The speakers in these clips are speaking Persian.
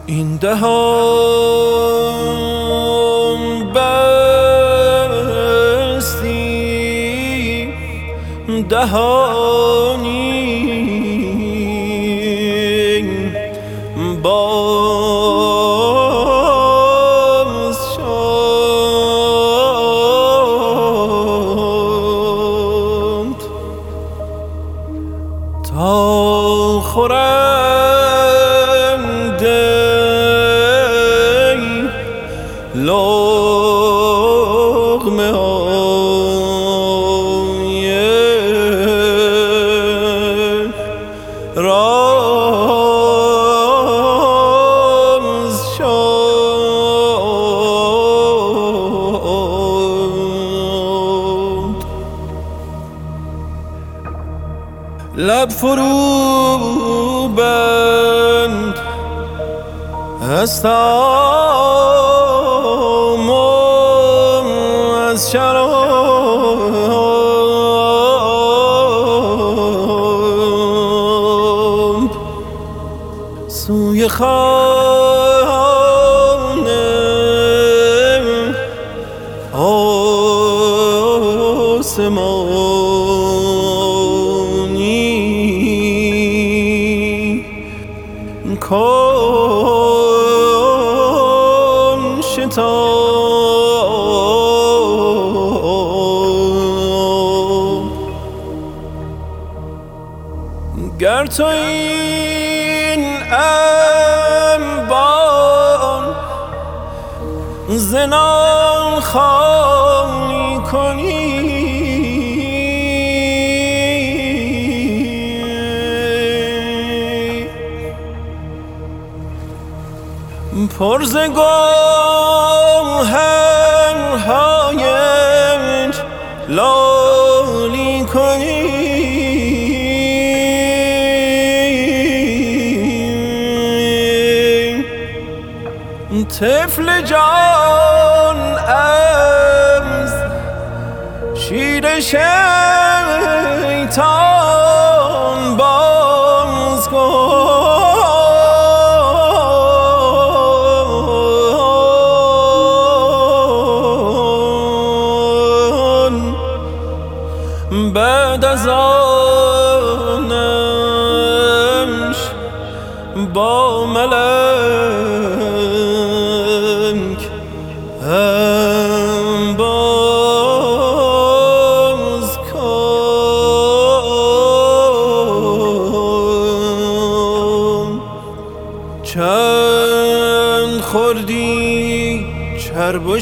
این دهان بستی دهانی باز شد تا خورنده لقمه های راز شد لب فرو بند از طعام و از شراب سوی خانه آسمانی کن شتاب گر تو این انبان زنان خالی کنی پر ز گوهرهای لالی کنی طفل جان از شیر شیطان باز کن بعد از آنش با ملک هم باز کن چند خوردی چرب و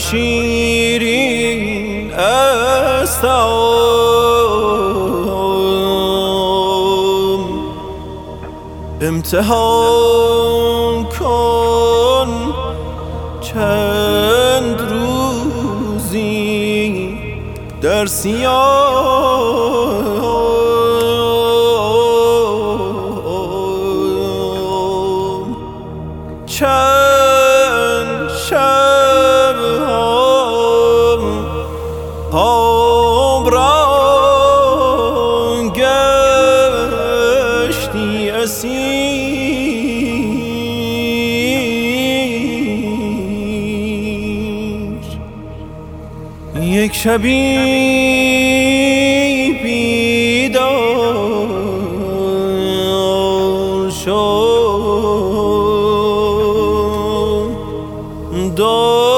شیرین از طعام امتحان کن چند روزی در صیام چند شب آب را گشتی اسیر یک شبی بیدار شد